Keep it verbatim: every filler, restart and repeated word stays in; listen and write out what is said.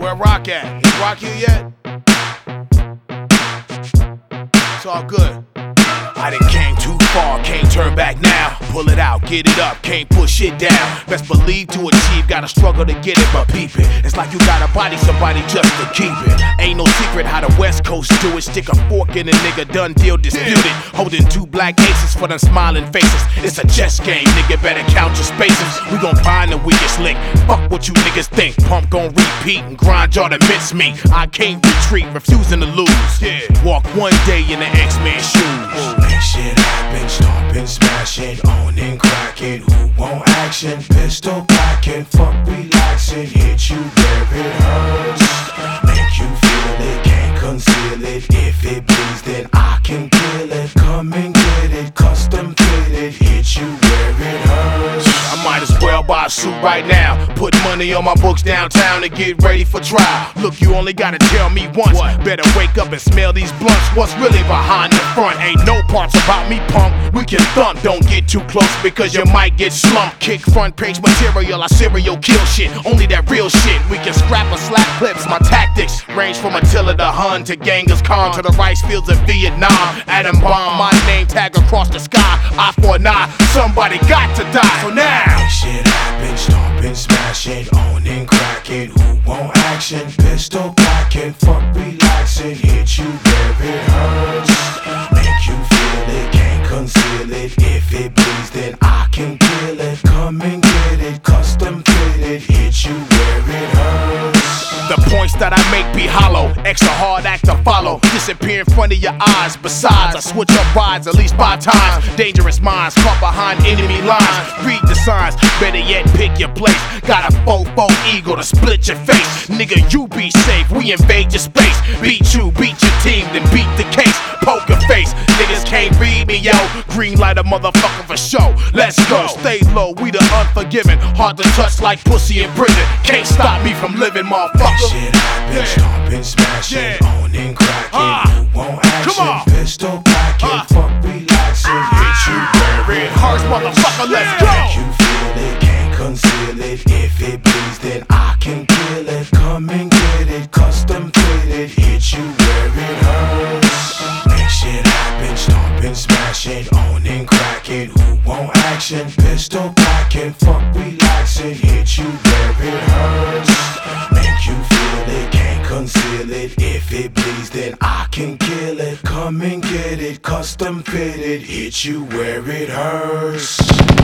Where Rock at? Is Rock here yet? It's all good. I done came too far, can't turn back now. Pull it out, get it up, can't push it down. Best believe to achieve, gotta struggle to get it, but peep it. It's like you gotta body somebody just to keep it. Ain't no secret how the West Coast do it. Stick a fork in a nigga, done deal disputed. Holding two black aces for them smiling faces. It's a chess game, nigga, better count your spaces. We gon' find the weakest link. Fuck what you niggas think. Pump gon' repeat and grind y'all to mincemeat. I can't retreat, refusing to lose. Walk one day in the X-Men shoes. Make shit happen, stomping, smashing, owning, cracking. Who want action? Pistol packing, fuck relaxing. Hit you where it hurts. Make you feel it, can't conceal it. If it bleeds, then I can kill it. Come and get it, custom fitted. Hit you where it hurts. I might as well buy a suit right now. Put money on my books downtown and get ready for trial. Look, you only gotta tell me once. What? Better wake up and smell these blunts. What's really behind the front? Ain't no parts about me, punk. We can thump. Don't get too close because you might get slumped. Kick front page material, I serial kill shit. Only that real shit. We can scrap or slap clips. My tactics range from Attila the Hun to Genghis Khan to the rice fields of Vietnam. Atom bomb, my name tag across the sky. Eye for an eye, somebody got to die. So now make shit happen, stomping, smashing, owning, cracking. Who want action? Pistol packing, fuck relaxing. Hit you where it hurts. Make you feel it, can't conceal it. If it bleeds, then I can kill it. Come and get it, custom fitted. Hit you where it hurts. the points that I make be hollow. Extra hard act to follow. Disappear in front of your eyes. Besides, I switch up rides at least five times. Dangerous minds caught behind enemy lines. Read the signs, better yet pick your place. Got a fofo eagle to split your face. Nigga, you be safe, we invade your space. Beat you, beat your team, then beat the case. Poker face, niggas can't read me, yo. Green light a motherfucker for show. Let's go, stay low, we the unforgiving. Hard to touch like pussy in prison. Can't stop me from living, motherfucker. Shit happen, yeah. Stomping, smashing, yeah. Owning, cracking. Uh, Who want action? Come on. Pistol packing, uh, fuck relaxing. Uh, hit you where it hurts, motherfucker. Let's go. Make you feel it, can't conceal it. If it bleeds, then I can kill it. Come and get it, custom fitted. Hit you where it hurts. Make shit happen, stomping, smashing, owning, cracking. Who want action? Pistol packing, fuck relaxing. Hit you where it hurts. Make you feel it, can't conceal it. If it bleeds, then I can kill it. Come and get it, custom fitted. Hit you where it hurts.